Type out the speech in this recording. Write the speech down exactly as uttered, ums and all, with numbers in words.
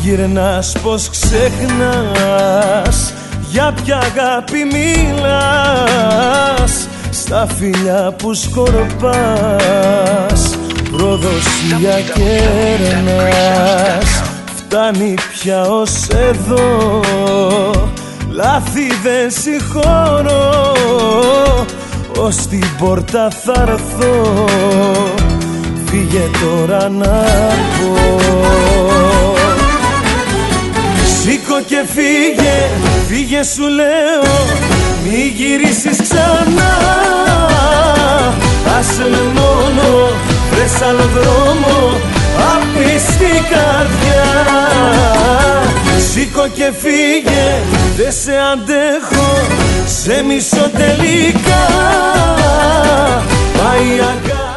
γυρνάς, πως ξεχνάς, για ποια αγάπη μιλάς, στα φιλιά που σκορπάς, προδοσία κέρνας. Φτάνει πια ως εδώ, λάθη δεν συγχωρώ, ως την πόρτα θα έρθω, φύγε τώρα να πω. Σήκω και φύγε, φύγε σου λέω, μη γυρίσεις ξανά. Άσε με μόνο, βρες άλλο δρόμο, απίστη καρδιά. Σήκω και φύγε, δεν σε αντέχω, σε μισώ τελικά. Πάει η αγάπη.